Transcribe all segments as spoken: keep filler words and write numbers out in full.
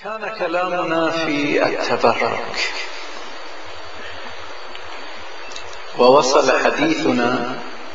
كان كلامنا في التبرك، ووصل حديثنا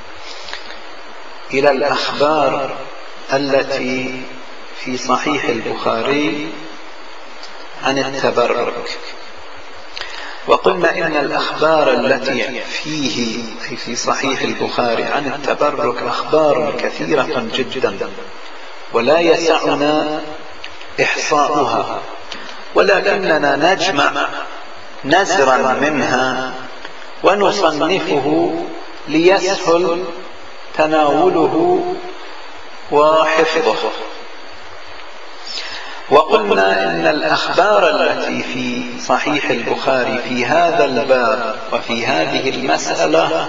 إلى الأخبار التي في صحيح البخاري عن التبرك، وقلنا إن الأخبار التي فيه في صحيح البخاري عن التبرك أخبار كثيرة جدا ولا يسعنا إحصاؤها، ولكننا نجمع نزرا منها ونصنفه ليسهل تناوله وحفظه. وقلنا إن الأخبار التي في صحيح البخاري في هذا الباب وفي هذه المسألة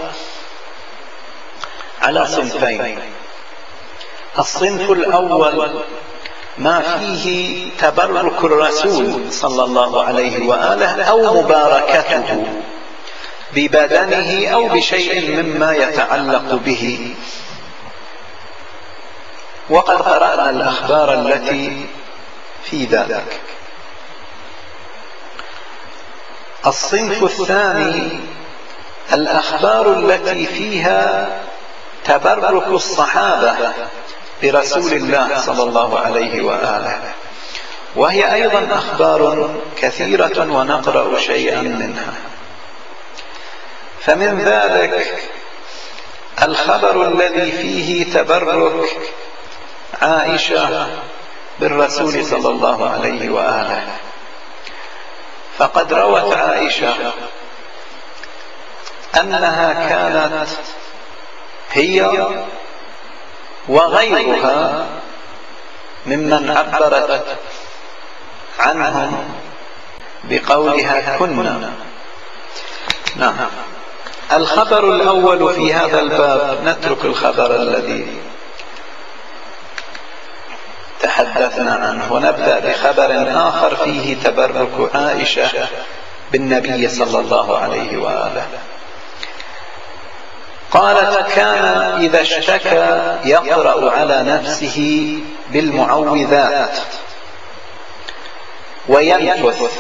على صنفين. الصنف الأول ما فيه تبرك الرسول صلى الله عليه وآله أو مباركته ببدنه أو بشيء مما يتعلق به، وقد قرأنا الأخبار التي في ذلك. الصنف الثاني الأخبار التي فيها تبرك الصحابة برسول الله صلى الله عليه وآله، وهي أيضا أخبار كثيرة ونقرأ شيئا منها. فمن ذلك الخبر الذي فيه تبرك عائشة بالرسول صلى الله عليه وآله، فقد روت عائشة أنها كانت هي وغيرها ممن عبرت عنهم بقولها كنا. نعم. الخبر الأول في هذا الباب، نترك الخبر الذي تحدثنا عنه ونبدأ بخبر آخر فيه تبرك عائشة بالنبي صلى الله عليه وآله. قالت: كان إذا اشتكى يقرأ على نفسه بالمعوذات وينفث.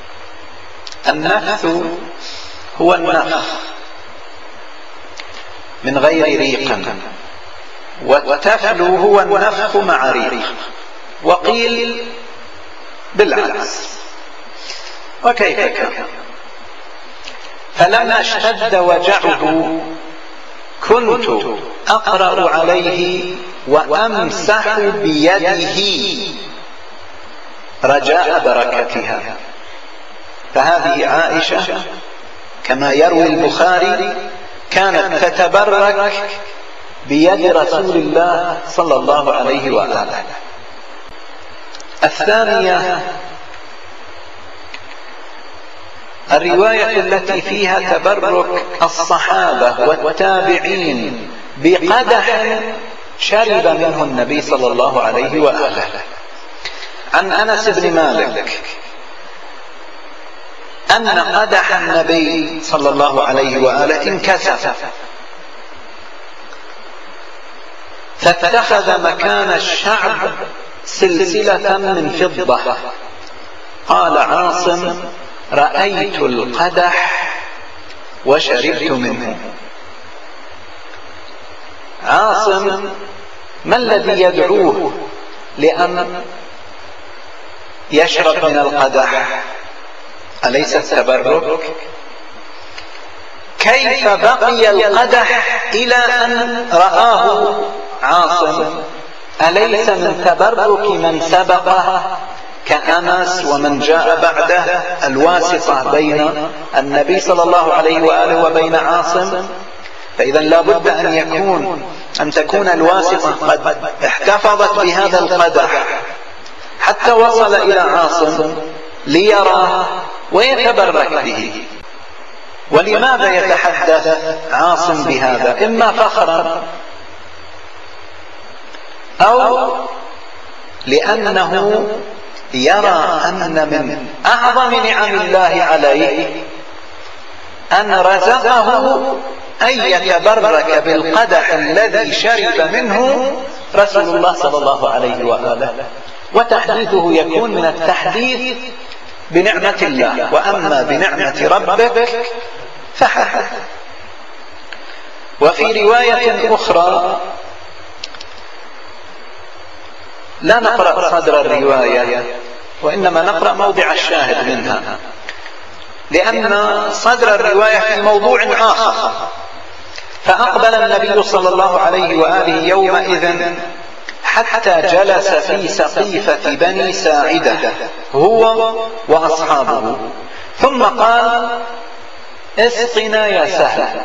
النفث هو النفخ من غير ريق، والتفل هو النفخ مع ريق، وقيل بالعكس. وكيف كان؟ فلما اشتد وجعه كنت أقرأ عليه وأمسح بيده رجاء بركتها. فهذه عائشة كما يروي البخاري كانت تتبرك بيد رسول الله صلى الله عليه وآله. الثانية الرواية التي فيها تبرك الصحابة والتابعين بقدح شرب منه النبي صلى الله عليه وآله. عن أنس بن مالك أن قدح النبي صلى الله عليه وآله انكسف، فاتخذ مكان الشعب سلسلة من فضة. قال عاصم: رأيت القدح وشربت منه. عاصم ما الذي يدعوه لأن يشرب من القدح؟ أليس التبرك؟ كيف بقي القدح إلى أن رآه عاصم؟ أليس من تبرك من سبقه كأنس ومن جاء بعده الواسطة بين النبي صلى الله عليه وآله وبين عاصم؟ فإذا لا بد أن يكون أن تكون الواسطة قد احتفظت بهذا القدح حتى وصل إلى عاصم ليراه ويتبرك به. ولماذا يتحدث عاصم بهذا؟ إما فخرا أو لأنه يرى أن من أعظم نعم الله عليه أن رزقه أن يتبرك بالقدح الذي شرب منه رسول الله صلى الله عليه وآله. وتحديثه يكون من التحديث بنعمة الله، وأما بنعمة ربك فحدث. وفي رواية أخرى لا نقرأ صدر الرواية، وإنما نقرأ موضع الشاهد منها، لأن صدر الرواية في موضوع آخر. فأقبل النبي صلى الله عليه وآله يومئذ حتى جلس في سقيفة بني ساعدة هو وأصحابه، ثم قال: اسقنا يا سهل.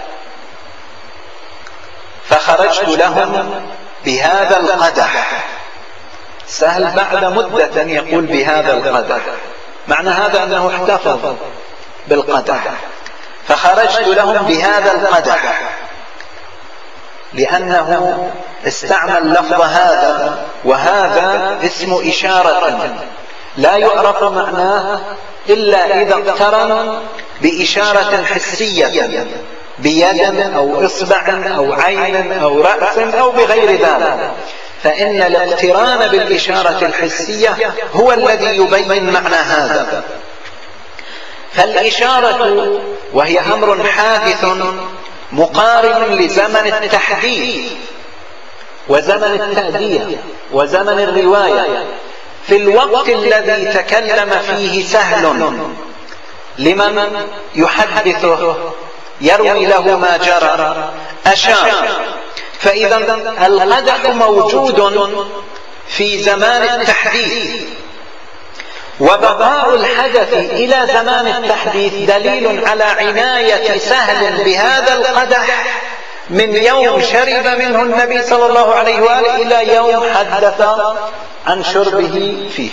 فخرجت لهم بهذا القدح. سهل بعد مدة يقول بهذا القدح، معنى هذا أنه احتفظ بالقدح. فخرجت لهم بهذا القدح، لأنه استعمل لفظ هذا، وهذا اسم إشارة لا يعرف معناه إلا إذا اقترن بإشارة حسية بيد أو إصبع أو عين أو رأس أو بغير ذلك، فإن الاقتران بالإشارة الحسية هو الذي يبين معنى هذا. فالإشارة وهي أمر حادث مقارن لزمن التحديث وزمن التأدية وزمن الرواية. في الوقت الذي تكلم فيه سهل لمن يحدثه يروي له ما جرى أشار، فإذا القدح موجود في زمان التحديث، وبقاء الحدث إلى زمان التحديث دليل على عناية سهل بهذا القدح من يوم شرب منه النبي صلى الله عليه وآله إلى يوم حدث عن شربه فيه.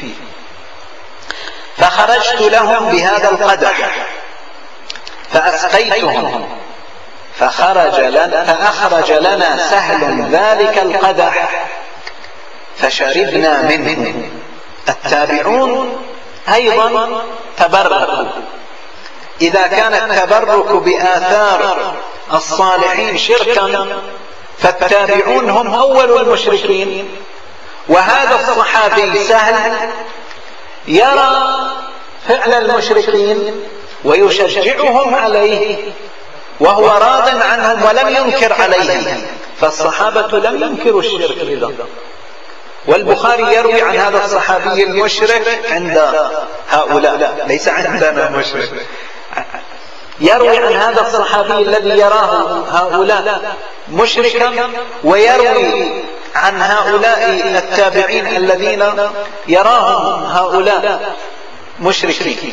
فخرجت لهم بهذا القدح فأسقيتهم، فخرج لنا فأخرج لنا سهل ذلك القدح فشربنا منه. التابعون أيضا تبركوا. إذا كان التبرك بآثار الصالحين شركا، فالتابعون هم أول المشركين. وهذا الصحابي سهل يرى فعل المشركين ويشجعهم عليه، وهو راض عنهم ولم ينكر عليهم، فالصحابة لم ينكروا الشرك إذا. والبخاري يروي عن هذا الصحابي المشرك عند هؤلاء، ليس عندنا مشرك، يروي عن هذا الصحابي الذي يراه هؤلاء مشركا، ويروي عن هؤلاء التابعين الذين يراهم هؤلاء مشركين.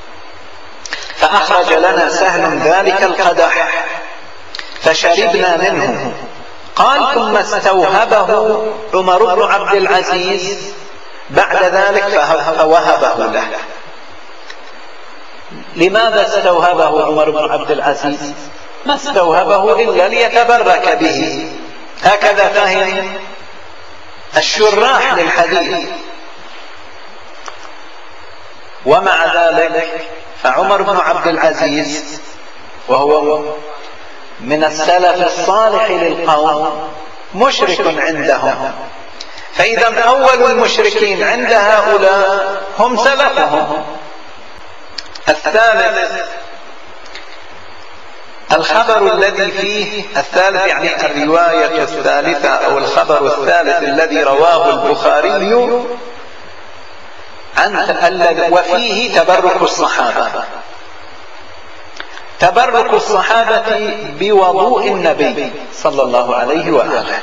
فأخرج لنا سهل ذلك القدح فشربنا منه. قال: ثم استوهبه عمر بن عبد العزيز بعد ذلك فوهبه له. لماذا استوهبه عمر بن عبد العزيز؟ ما استوهبه إلا ليتبرك به، هكذا فهم الشراح للحديث. ومع ذلك فعمر بن عبد العزيز وهو من السلف الصالح للقوم مشرك عندهم، فإذا أول المشركين عند هؤلاء هم سلفهم. الثالث الخبر الذي فيه الثالث يعني الرواية الثالثة أو الخبر الثالث الذي رواه البخاري عن وفيه تبرك الصحابة. تبرك الصحابة بوضوء النبي صلى الله عليه وآله.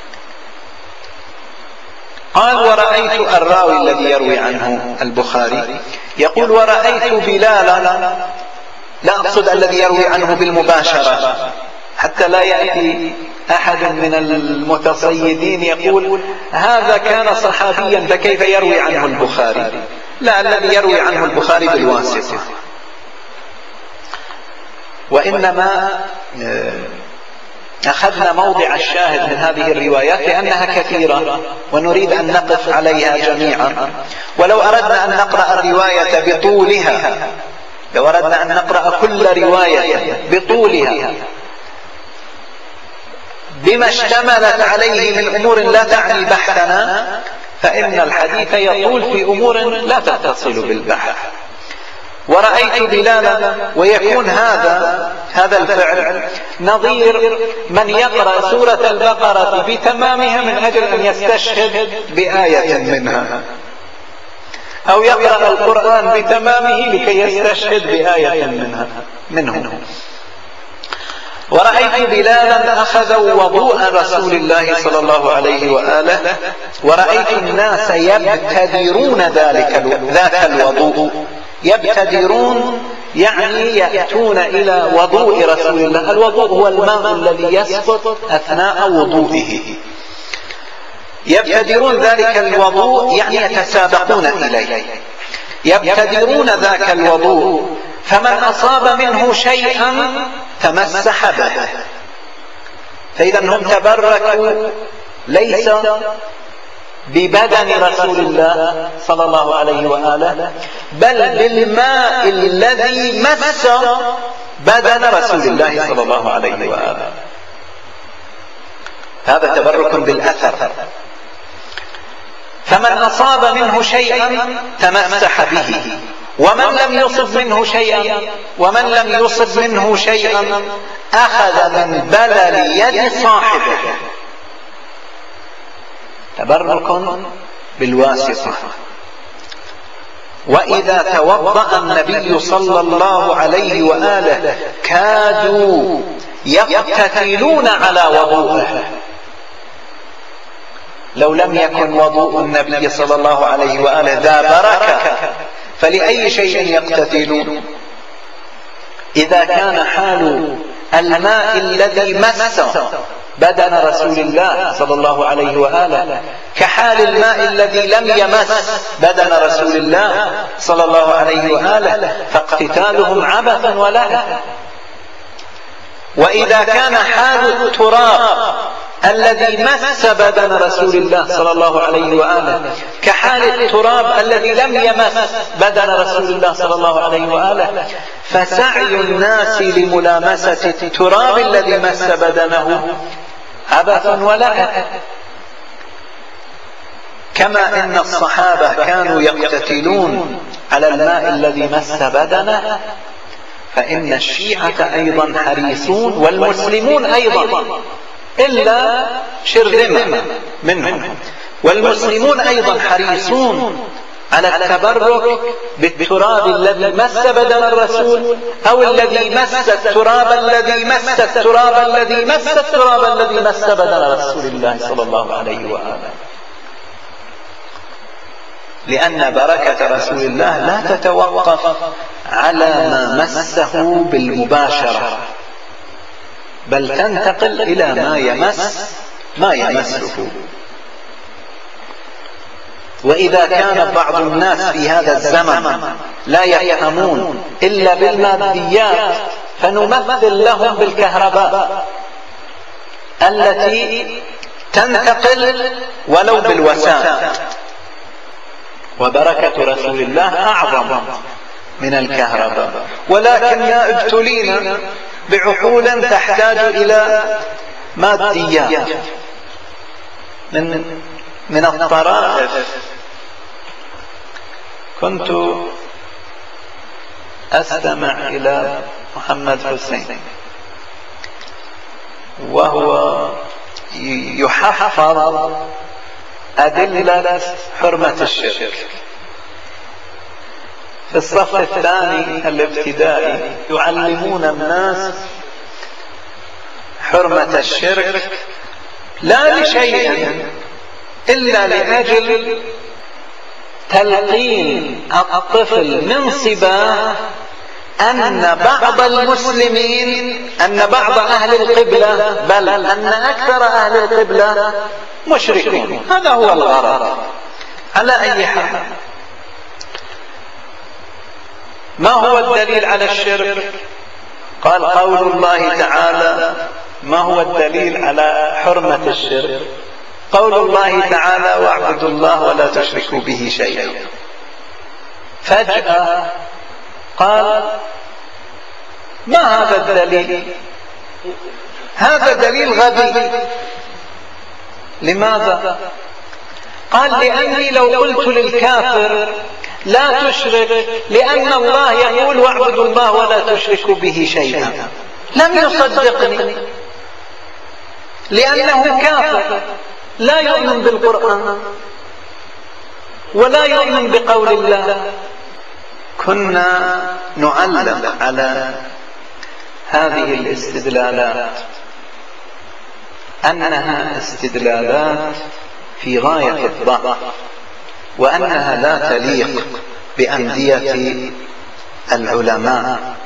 قال: ورأيت الراوي الذي يروي عنه البخاري يقول: ورأيت بلالا، لا أقصد الذي يروي عنه بالمباشرة حتى لا يأتي أحد من المتصيدين يقول هذا كان صحابيا فكيف يروي عنه البخاري. لا، الذي يروي عنه البخاري بالواسطة. وإنما أخذنا موضع الشاهد من هذه الروايات لأنها كثيرة ونريد أن نقف عليها جميعا. ولو أردنا أن نقرأ الرواية بطولها، لو أردنا أن نقرأ كل رواية بطولها بما اشتملت عليه من أمور لا تعني بحثنا، فإن الحديث يطول في أمور لا تتصل بالبحث. ورأيت بلالا، ويكون هذا هذا الفعل نظير من يقرأ سورة البقرة بتمامها من أجل أن يستشهد بآية منها، أو يقرأ القرآن بتمامه لكي يستشهد بآية منها منه. ورأيت بلالا أخذوا وضوء رسول الله صلى الله عليه وآله، ورأيت الناس يبتدرون ذلك ذاك الوضوء. يبتدرون يعني يأتون إلى وضوء رسول الله. الوضوء هو الماء الذي يسقط أثناء وضوئه. يبتدرون ذلك الوضوء يعني يتسابقون إليه. يبتدرون ذاك الوضوء، فمن أصاب منه شيئا تمسح به. فإذا هم تبركوا ليس ببدن رسول الله صلى الله عليه وآله، بل بالماء الذي مس بدن رسول الله صلى الله عليه وآله. هذا تبرك بالأثر. فمن أصاب منه شيئا تمسح به، ومن لم يصب منه شيئا ومن لم يصب منه شيئا أخذ من بلل يد صاحبه. تبرك بالواسطة. وإذا توضأ النبي صلى الله عليه وآله كادوا يقتتلون على وضوءه. لو لم يكن وضوء النبي صلى الله عليه وآله ذا بركة فلأي شيء يقتتلون؟ إذا كان حال الماء الذي مس بدن رسول الله صلى الله عليه وآله كحال الماء الذي لم يمس بدن رسول الله صلى الله عليه وآله، فاقتتالهم عبث ولهو. وإذا كان حال التراب الذي مس بدن رسول الله صلى الله عليه وآله كحال التراب الذي لم يمس بدن رسول الله صلى الله عليه وآله، فسعي الناس لملامسة التراب الذي مس بدنه عبث ولهو. كما إن الصحابة كانوا يقتتلون على الماء الذي مس بدنه، فإن الشيعة أيضا حريصون، والمسلمون أيضا إلا شرذمة منهم، والمسلمون أيضا حريصون على التبرك بالتراب الذي مس بدن الرسول، أو الذي مس التراب الذي مس التراب الذي مس التراب الذي مس بدن رسول الله صلى الله عليه وآله. لأن بركة رسول الله لا تتوقف على ما مسه بالمباشرة، بل تنتقل إلى ما يمس ما يمسه. وإذا كان بعض الناس في هذا الزمن لا يفهمون إلا بالماديات، فنمثل لهم بالكهرباء التي تنتقل ولو بالوسائل. وبركة رسول الله أعظم من الكهرباء، ولكننا ابتلينا بعقول تحتاج إلى ماديات من من الطرائف. كنت أستمع إلى محمد حسين وهو يحفظ أدلة حرمة الشرك في الصف الثاني الابتدائي. يعلمون الناس حرمة الشرك لا لشيء إلا لأجل تلقين الطفل من صباه أن بعض المسلمين، أن بعض أهل القبلة، بل أن أكثر أهل القبلة مشركون. هذا هو الغرض. على أي حال، ما هو الدليل على الشرك؟ قال قول الله تعالى. ما هو الدليل على حرمة الشرك؟ قول الله تعالى واعبدوا الله ولا تشركوا به شيئا. فجأة قال ما هذا الدليل؟ هذا دليل غبي. لماذا؟ قال لأني لو قلت للكافر لا تشرك لأن الله يقول واعبدوا الله ولا تشركوا به شيئا، لم يصدقني لأنه كافر لا يؤمن بالقرآن ولا يؤمن بقول الله. كنا نعلم على هذه الاستدلالات أنها استدلالات في غاية الضعف، وأنها لا تليق بأندية العلماء.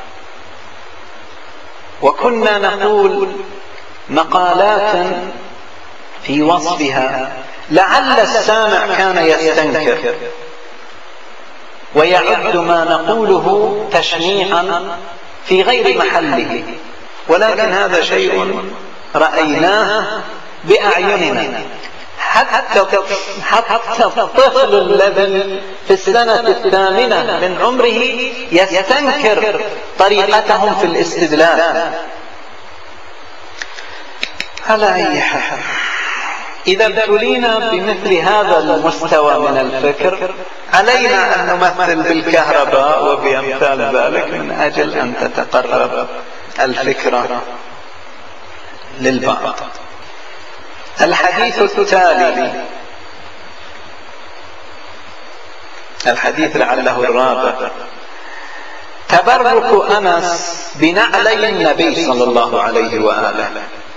وكنا نقول مقالات في وصفها لعل السامع كان يستنكر ويعد ما نقوله تشنيعا في غير محله، ولكن هذا شيء رأيناه بأعيننا. حتى حتى الطفل الذي في السنة الثامنة من عمره يستنكر طريقتهم في الاستدلال. على أي حال، إذا ابتلينا بمثل هذا المستوى من الفكر علينا أن نمثل بالكهرباء وبأمثال ذلك من أجل أن تتقرب الفكرة للبعض. الحديث التالي، الحديث لعله الرابع، تبرك أنس بنعلي النبي صلى الله عليه وآله.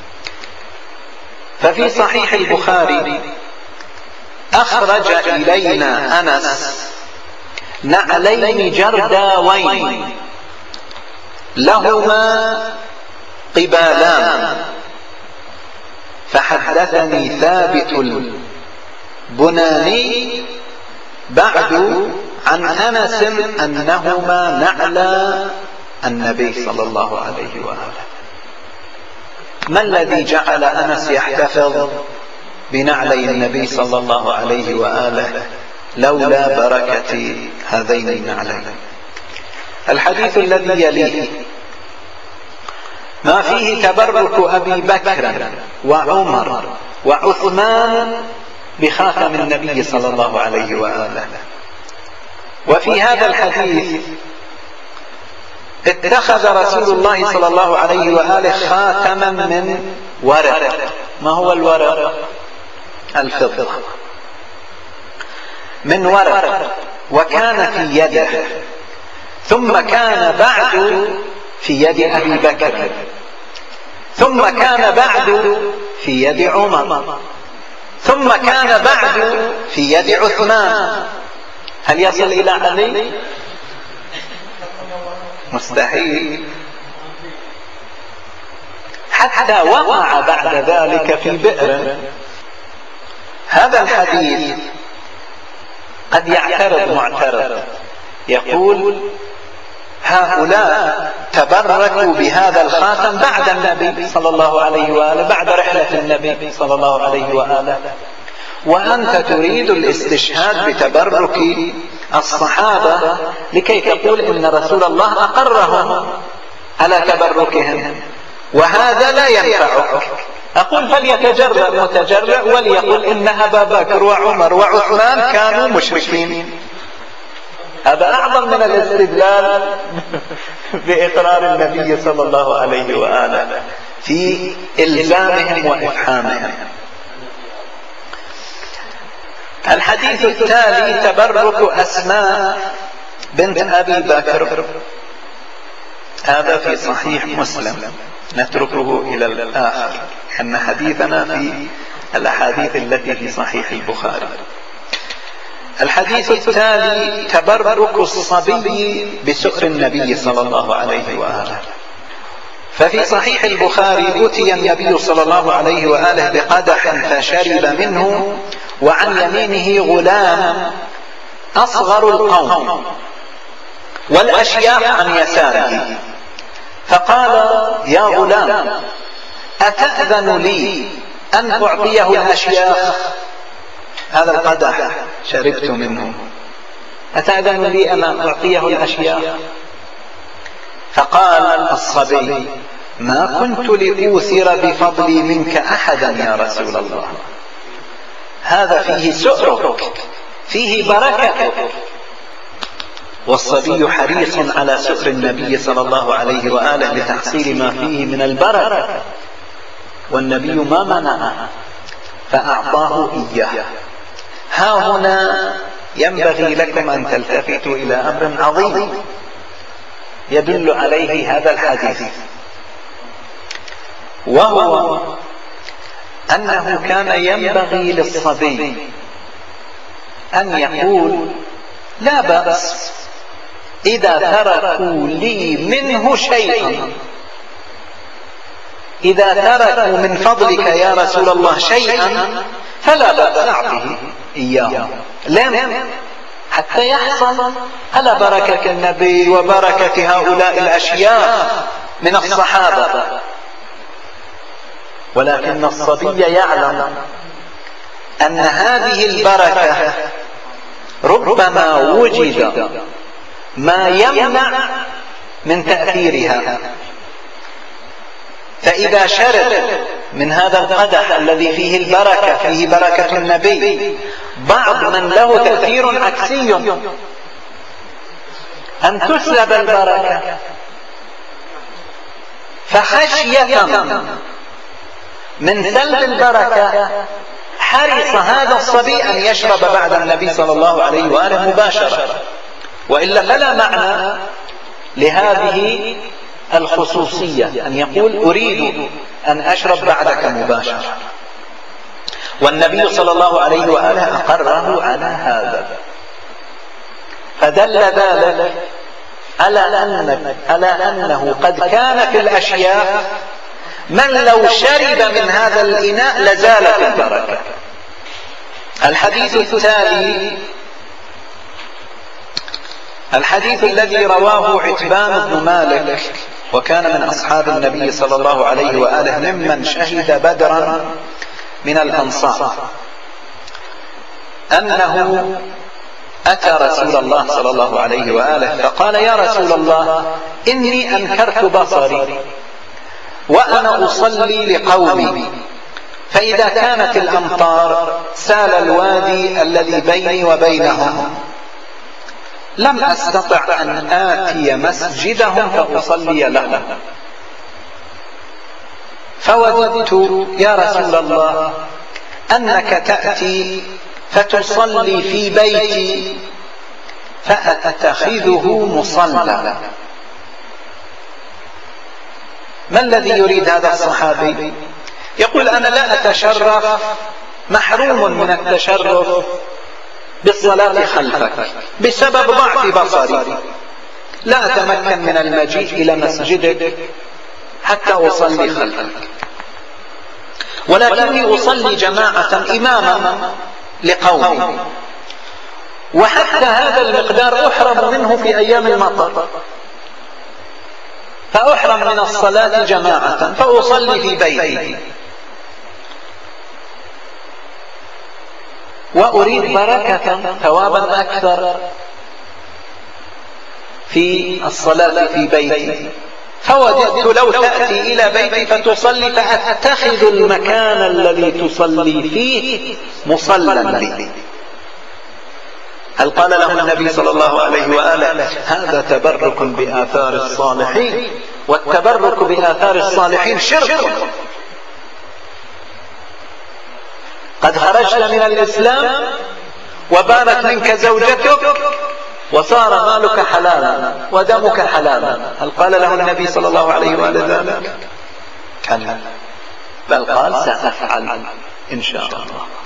ففي صحيح البخاري أخرج إلينا أنس نعلين جرداوين لهما قبالان، فحدثني ثابت البناني بعد عن أنس أنهما نعلى النبي صلى الله عليه وآله. ما الذي جعل أنس يحتفظ بنعلي النبي صلى الله عليه وآله لولا بركة هذين النعلين؟ الحديث الذي يليه ما فيه تبرك أبي بكر وعمر وعثمان بخاتم النبي صلى الله عليه وآله. وفي هذا الحديث اتخذ رسول الله صلى الله عليه وآله خاتما من ورق. ما هو الورق؟ الفضة، من ورق، وكان في يده، ثم كان بعد في يد أبي بكر، ثم كان بعد في يد عمر، ثم كان بعد في يد عثمان. هل يصل إلى علي؟ مستحيل، حتى وقع بعد ذلك في بئر. هذا الحديث قد يعترض معترض يقول هؤلاء تبركوا بهذا الخاتم بعد النبي صلى الله عليه وآله، بعد رحلة النبي صلى الله عليه وآله، وأنت تريد الاستشهاد بتبرك الصحابة لكي تقول إن رسول الله أقرهم على تبركهم، وهذا لا ينفعك. أقول فليتجرأ المتجرأ وليقول إن أبا بكر وعمر وعثمان كانوا مشركين. هذا أعظم من الاستدلال بإقرار النبي صلى الله عليه وآله في إلزامهم وإفحامهم. الحديث التالي تبرك أسماء بنت أبي بكر. هذا في صحيح مسلم، نتركه إلى الآخر أن حديثنا في الأحاديث التي في صحيح البخاري. الحديث التالي تبرك الصبي بسؤر النبي صلى الله عليه وآله. ففي صحيح البخاري أتي النبي صلى الله عليه وآله بقدح فشرب منه، وعن يمينه غلام أصغر القوم والأشياء عن يساره، فقال يا غلام أتأذن لي أن أعطيه الأشياخ؟ هذا القدح شربت منه، أتأذن لي أن أعطيه الأشياخ؟ فقال الصبي ما كنت لأوثر بفضلي منك أحدا يا رسول الله. هذا فيه سؤرك، فيه بركتك. والصبي حريص على سؤر النبي صلى الله عليه وآله لتحصيل ما فيه من البركة، والنبي ما منعه فأعطاه إياه. ها هنا ينبغي لكم أن تلتفتوا إلى أمر عظيم يدل عليه هذا الحديث، وهو أنه كان ينبغي للصبي أن يقول لا بأس إذا تركوا لي منه شيئا، إذا تركوا من فضلك يا رسول الله شيئا فلا بأس أعطه إياه. لم حتى يحصل على بركة النبي وبركة هؤلاء الأشياء من الصحابة. ولكن الصبي يعلم أن هذه البركة ربما وجد ما يمنع من تأثيرها، فإذا شرب من هذا القدح الذي فيه البركة، فيه بركة النبي، بعض من له تأثير عكسي أن تسلب البركة، فخشية من سلب البركة حرص هذا الصبي أن يشرب بعد النبي صلى الله عليه وآله مباشرة، وإلا فلا معنى لهذه الخصوصية أن يقول أريد أن أشرب بعدك مباشرة. والنبي صلى الله عليه وآله أقره على هذا، فدل ذلك على أنك على أنه قد كان في الأشياء من لو شرب من هذا الإناء لزالت البركة. الحديث التالي الحديث الذي رواه عتبان بن مالك، وكان من أصحاب النبي صلى الله عليه وآله ممن شهد بدرا من الأنصار، أنه أتى رسول الله صلى الله عليه وآله فقال يا رسول الله إني أنكرت بصري وأنا أصلي لقومي، فإذا كانت الأمطار سال الوادي الذي بيني وبينهم لم أستطع أن آتي مسجدهم فأصلي لهم، فوددت يا رسول الله أنك تأتي فتصلي في بيتي فأتخذه مصلى. ما الذي يريد هذا الصحابي؟ يقول أنا لا أتشرف، محروم من التشرف بالصلاة خلفك بسبب ضعف بصري، لا أتمكن من المجيء إلى مسجدك حتى أصلي خلفك، ولكني أصلي جماعة إماما لقومي، وحتى هذا المقدار أحرم منه في أيام المطر، فأحرم من الصلاة جماعة فأصلي في بيتي، وأريد بركة ثوابا أكثر في الصلاة في بيتي، فوددت لو تأتي إلى بيتي فتصلي فأتخذ المكان الذي تصلي فيه مصلى لي. هل قال له النبي صلى الله عليه وآله هذا تبرك بآثار الصالحين؟ والتبرك بآثار الصالحين شرك، قد خرجت من الإسلام وبانت منك زوجتك وصار مالك حلالا ودمك حلالا. هل قال له النبي صلى الله عليه وآله ذلك؟ كلا، بل قال سأفعل إن شاء الله.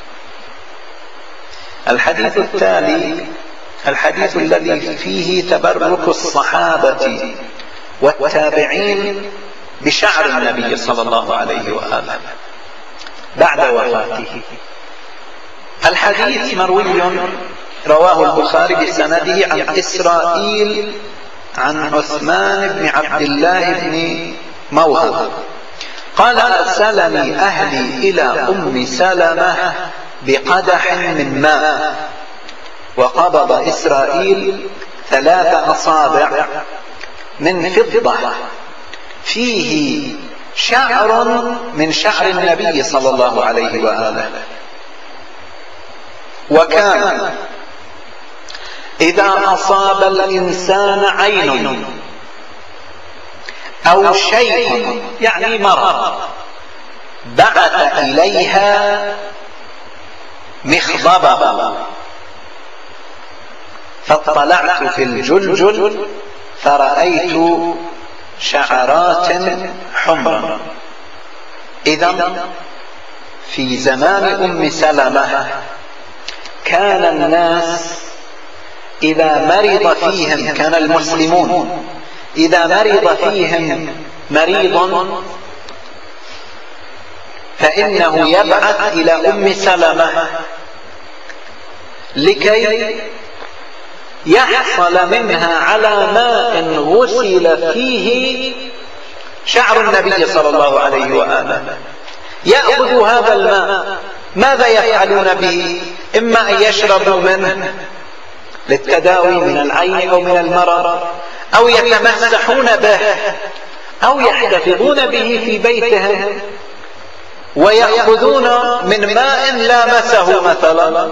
الحديث التالي الحديث الذي فيه تبرك الصحابة والتابعين بشعر النبي صلى الله عليه وآله بعد وفاته. الحديث مروي رواه البخاري بسنده عن إسرائيل عن عثمان بن عبد الله بن موهب قال أرسلني أهلي إلى أم سلمة بقدح من ماء، وقبض إسرائيل ثلاث أصابع من فضة فيه شعر من شعر النبي صلى الله عليه وآله، وكان إذا أصاب الإنسان عين أو شيء يعني مرض بعث إليها مخضبا، فاطلعت في الجلجل فرأيت شعرات حمر. إذن في زمان أم سلمة كان الناس إذا مرض فيهم، كان المسلمون إذا مرض فيهم مريض فإنه يبعث إلى أم سلمة لكي يحصل منها على ماء غسل فيه شعر النبي صلى الله عليه وآله. يأخذ هذا الماء، ماذا يفعلون به؟ إما أن يشربوا منه للتداوي من العين أو من المرض، أو يتمسحون به، أو يحتفظون به في بيتهم ويأخذون من ماء لامسه مثلا.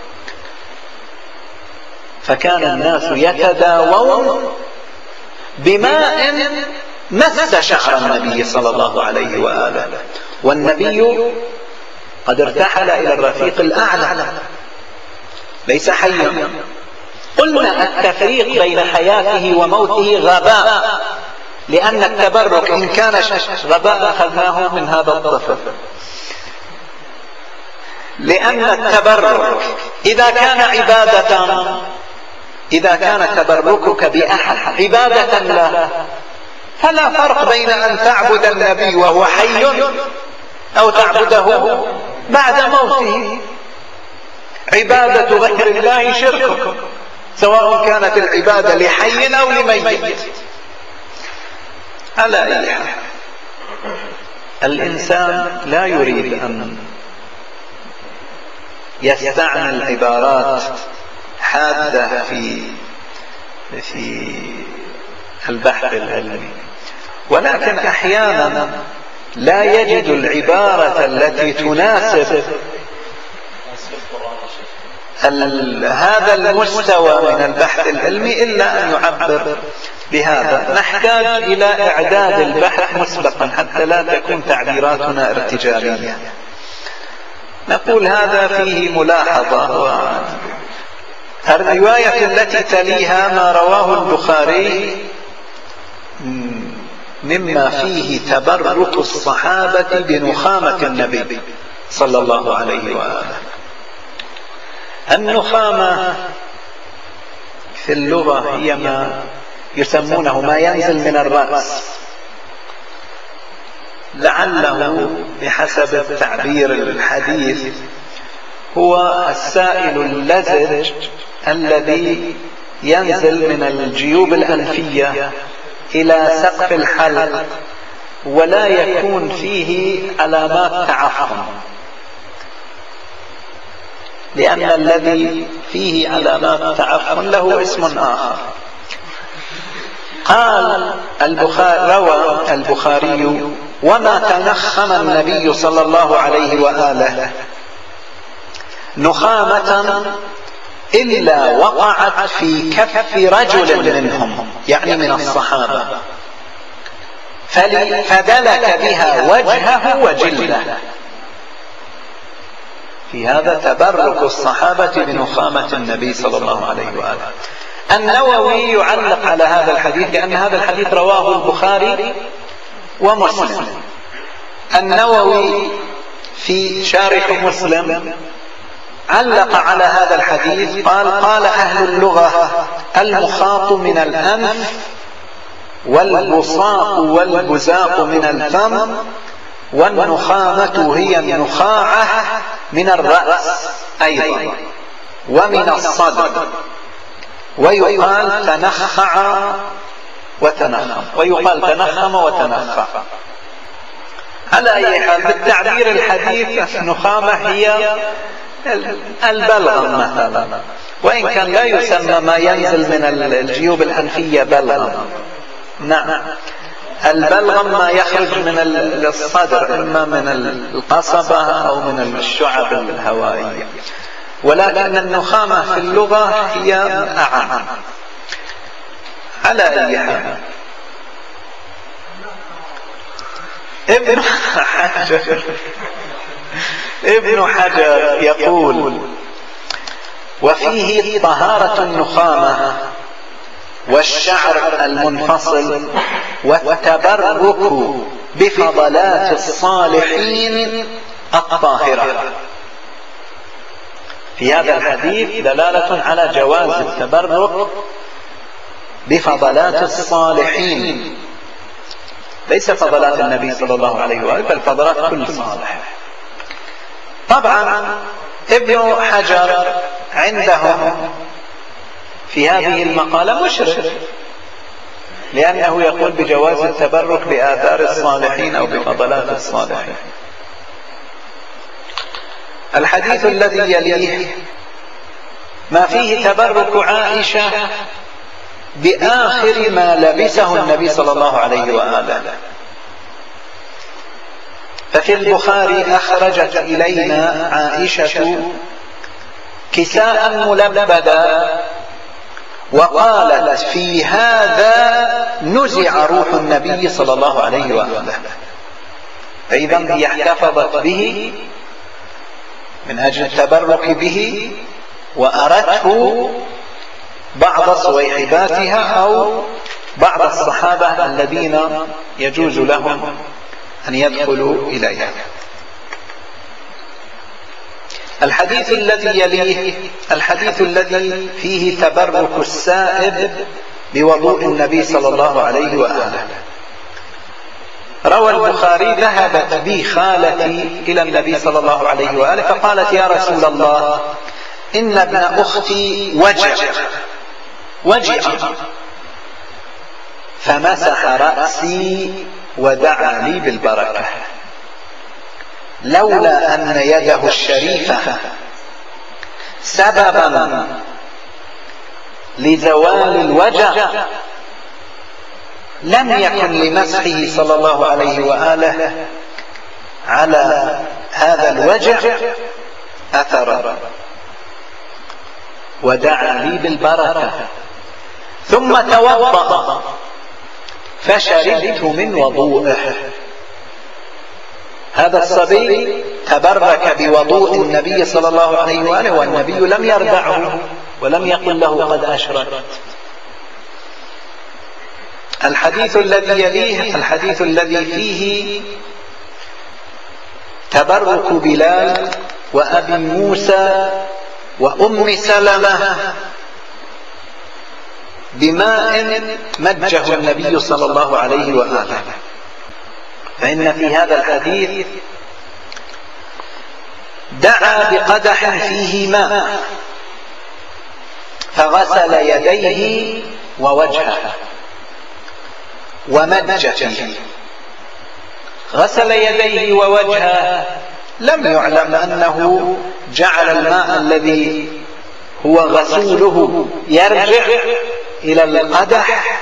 فكان الناس يتداوون بماء مس شعر النبي صلى الله عليه وآله، والنبي قد ارتحل إلى الرفيق الأعلى ليس حيا. قلنا التفريق بين حياته وموته غباء، لأن التبرك إن كان غباء أخذناه من هذا الطفل، لأن التبرك إذا كان عبادة، إذا كان تبركك بأحد عبادة له فلا فرق بين أن تعبد النبي وهو حي أو تعبده بعد موته. عبادة غير الله شرك، سواء كانت العبادة لحي أو لميت. على أي حال الإنسان لا يريد أن يستعمل عبارات حادة في في البحث العلمي، ولكن أحيانا لا يجد العبارة التي تناسب هذا المستوى من البحث العلمي إلا أن يعبر بهذا. نحتاج إلى إعداد البحث مسبقا حتى لا تكون تعبيراتنا ارتجالية. نقول هذا فيه ملاحظة. الرواية التي تليها ما رواه البخاري مما فيه تبرك الصحابة بنخامة النبي صلى الله عليه وآله. النخامة في اللغة هي ما يسمونه ما ينزل من الرأس، لعله بحسب التعبير الحديث هو السائل اللزج الذي ينزل من الجيوب الأنفية إلى سقف الحلق ولا يكون فيه علامات تعفن، لأن الذي فيه علامات تعفن له اسم آخر. قال البخاري روى البخاري: وما تنخم النبي صلى الله عليه وآله نخامة إلا وقعت في كف رجل منهم، يعني من الصحابة، فدلك بها وجهه وجلده. في هذا تبرك الصحابة بنخامة النبي صلى الله عليه وآله. النووي يعلق على هذا الحديث لأن هذا الحديث رواه البخاري ومسلم. النووي في شارح مسلم علق على هذا الحديث، قال: قال أهل اللغة: المخاط من الأنف، والبصاق والبزاق من الفم، والنخامة هي النخاعة من الرأس أيضا ومن الصدر، ويقال تنخع وتنخم، ويقال تنخم وتنخع. على أي حال بالتعبير الحديث النخامة هي البلغم مثلا، وإن كان لا يسمى ما ينزل من الجيوب الأنفية بلغم. نعم، البلغم ما يخرج من الصدر، إما من القصبة أو من الشعب الهوائية. ولكن النخامة في اللغة هي أعم. على أي حال ابن حجر ابن حجر يقول: وفيه طهارة النخامة والشعر المنفصل والتبرك بفضلات الصالحين الطاهرة. في هذا الحديث دلالة على جواز التبرك بفضلات الصالحين، ليس فضلات النبي صلى الله عليه وآله، بل فضلات كل صالح. طبعا ابن حجر عندهم في هذه المقالة مشرك، لأنه يقول بجواز التبرك بآثار الصالحين أو بفضلات الصالحين. الحديث الذي يليه ما فيه تبرك عائشة بآخر ما لبسه النبي صلى الله عليه وآله. ففي البخاري أخرجت إلينا عائشة كساء ملبدا وقالت: في هذا نزع روح النبي صلى الله عليه وآله. فإذا هي احتفظت به من أجل التبرك به، وأرته بعض صويحباتها أو بعض الصحابة الذين يجوز لهم أن يدخلوا إليها. الحديث الذي يليه الحديث الذي فيه تبرك السائب بوضوء النبي صلى الله عليه وآله. روى البخاري: ذهبت بي خالتي إلى النبي صلى الله عليه وآله فقالت: يا رسول الله، إن ابن أختي وجع وجع فمسح رأسي ودعا لي بالبركة، لولا أن يده الشريفة سببا لزوال الوجع لم يكن لمسحه صلى الله عليه وآله على هذا الوجع أثرا، ودعا لي بالبركة. ثم توضأ فشربت من وضوءه. هذا الصبي تبرك بوضوء النبي صلى الله عليه وآله، والنبي لم يردعه ولم يقل له قد أشركت. الحديث الذي يليه الحديث الذي فيه تبرك بلال وأبي موسى وأم سلمة بماء مجه النبي صلى الله عليه وآله. فإن في هذا الحديث دعا بقدح فيه ماء فغسل يديه ووجهه ومج فيه. غسل يديه ووجهه، لم يعلم أنه جعل الماء الذي هو غسوله يرجع إلى القدح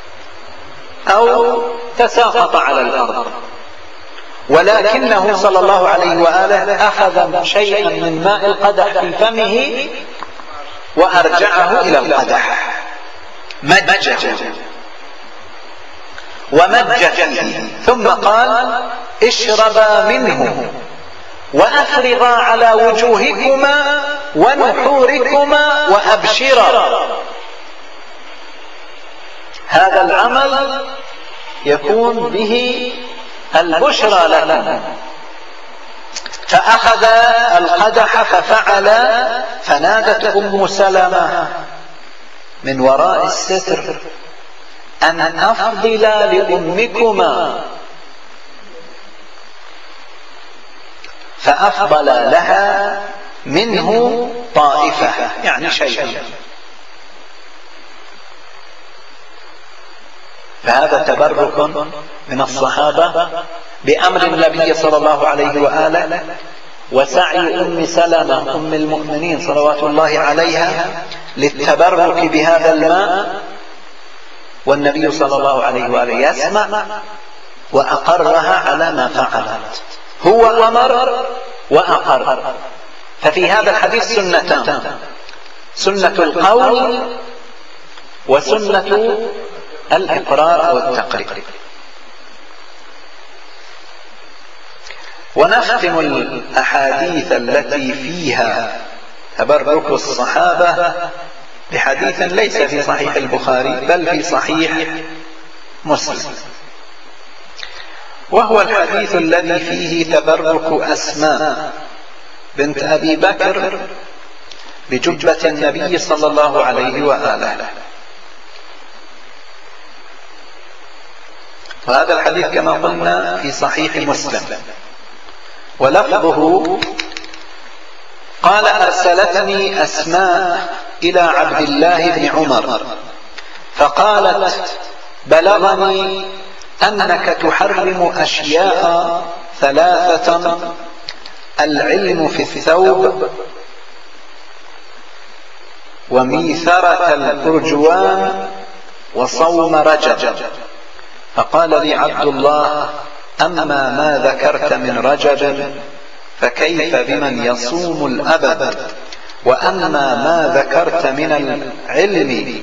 أو تساقط على الأرض، ولكنه صلى الله عليه وآله أخذ شيئا من ماء القدح في فمه وأرجعه إلى القدح، مج ومج فيه، ثم قال: اشربا منه وأفرغا على وجوهكما ونحوركما وأبشرا. هذا العمل يكون به البشرى لكم. فأخذ القدح ففعل، فنادت أم سلمة من وراء الستر: أن أفضل لأمكما، فأفضل لها منه طائفة، يعني شيئا. فهذا تبرك من الصحابة بأمر النبي صلى الله عليه وآله، وسعي أم سلمة أم المؤمنين صلوات الله عليها للتبرك بهذا الماء، والنبي صلى الله عليه وآله يسمع وأقرها على ما فعلت. هو أمر وأقر، ففي هذا الحديث سنتان: سنة القول وسنة الإقرار أو التقرير. ونختم الأحاديث التي فيها تبرك الصحابة بحديث ليس في صحيح البخاري بل في صحيح مسلم، وهو الحديث الذي فيه تبرك أسماء بنت أبي بكر بجبة النبي صلى الله عليه وآله. وهذا الحديث كما قلنا في صحيح مسلم، ولفظه: قال: أرسلتني أسماء إلى عبد الله بن عمر فقالت: بلغني أنك تحرم أشياء ثلاثة: العلم في الثوب، وميثرة الأرجوان، وصوم رجب. فقال لي عبد الله: أما ما ذكرت من رجب فكيف بمن يصوم الأبد، وأما ما ذكرت من العلم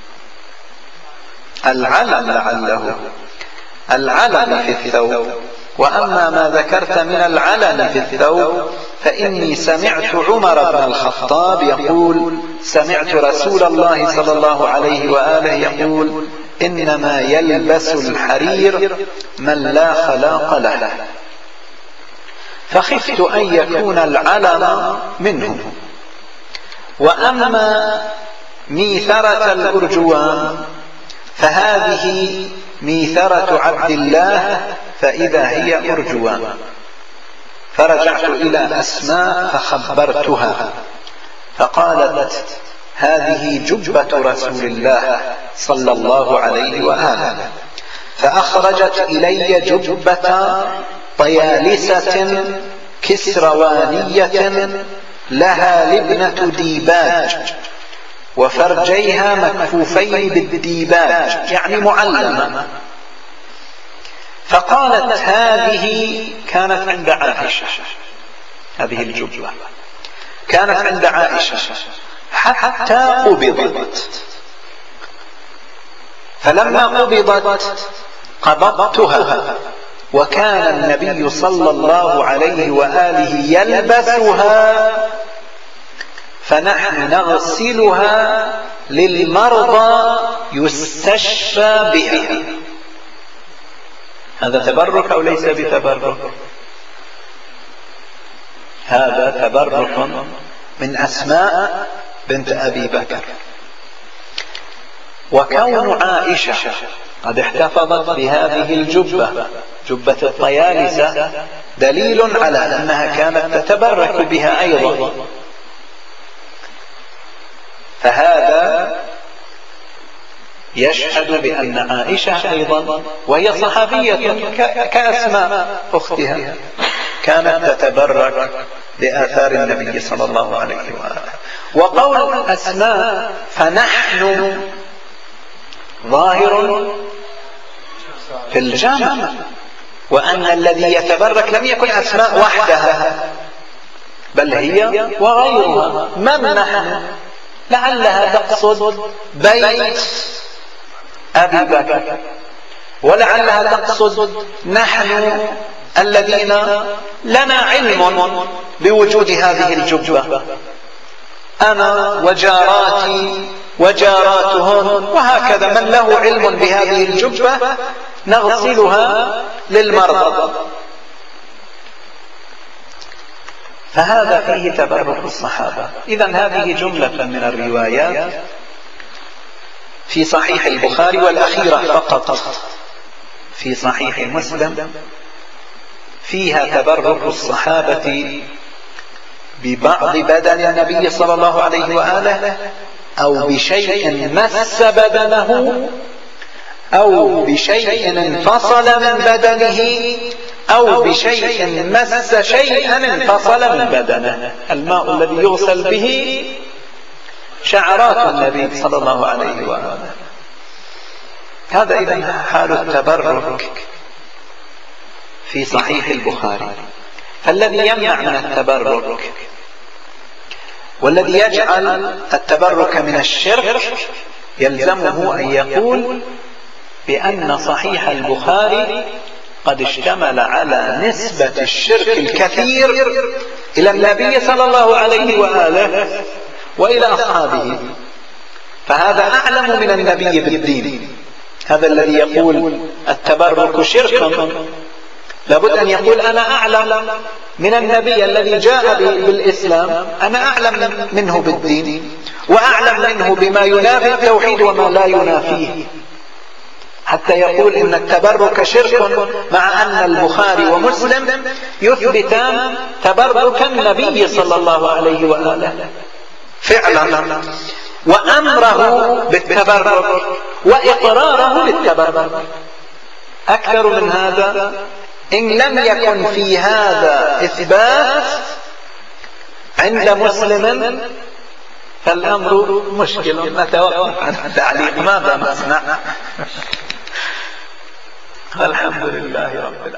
العلم لعله العلم في الثوب، وأما ما ذكرت من العلم في الثوب فإني سمعت عمر بن الخطاب يقول: سمعت رسول الله صلى الله عليه وآله يقول: إنما يلبس الحرير من لا خلاق له. فخفت أن يكون العلم منه. وأما ميثرة الأرجوان فهذه ميثرة عبد الله، فإذا هي أرجوان. فرجعت إلى أسماء فخبرتها، فقالت: هذه جبة رسول الله صلى الله عليه وآله. فأخرجت إلي جبة طيالسة كسروانية لها لبنة ديباج، وفرجيها مكفوفين بالديباج يعني معلمة. فقالت: هذه كانت عند عائشة، هذه الجبة كانت عند عائشة حتى قبضت، فلما قبضت قبضتها، وكان النبي صلى الله عليه وآله يلبسها، فنحن نغسلها للمرضى يستشفى بها. هذا تبرك أو ليس بتبرك؟ هذا تبرك من أسماء بنت أبي بكر. وكون عائشة قد احتفظت بهذه الجبة، جبة الطيالسة، دليل على أنها كانت تتبرك بها أيضا. فهذا يشهد بأن عائشة أيضا، وهي صحابية كأسماء أختها، كانت تتبرك بآثار النبي صلى الله عليه وآله. وقول أسماء فنحن ظاهر في الجامع، وأن الذي يتبرك لم يكن أسماء وحدها بل هي وغيرها. من نحن؟ لعلها تقصد بيت أبي بكر، ولعلها تقصد نحن الذين لنا علم بوجود هذه الجبة، أنا وجاراتي وجاراتهن، وهكذا من له علم بهذه الجبة نغسلها للمرضى. فهذا فيه تبرك الصحابة. إذن هذه جملة من الروايات في صحيح البخاري، والأخيرة فقط في صحيح مسلم فيها تبرك الصحابة ببعض بدن النبي صلى الله عليه وآله، أو بشيء مس بدنه، أو بشيء انفصل من بدنه، أو بشيء مس شيئا انفصل من بدنه. الماء الذي يغسل به شعرات النبي صلى الله عليه وآله. هذا إذن حال التبرك في صحيح البخاري. فالذي يمنع من التبرك والذي يجعل التبرك من الشرك يلزمه أن يقول بأن صحيح البخاري قد اشتمل على نسبة الشرك الكثير إلى النبي صلى الله عليه وآله وإلى أصحابه، فهذا أعلم من النبي بالدين. هذا الذي يقول التبرك شرك لابد أن يقول أنا أعلم من النبي الذي جاء بالإسلام، أنا أعلم منه بالدين وأعلم منه بما ينافي التوحيد وما لا ينافيه، حتى يقول إن التبرك شرك، مع أن البخاري ومسلم يثبتان تبرك النبي صلى الله عليه وآله فعلا، وأمره بالتبرك وإقراره للتبرك. أكثر من هذا إن لم يكن في هذا إثبات عند مسلم فالأمر مشكل. نتوقف عن التعليق، ماذا نصنع؟ الحمد لله رب العالمين.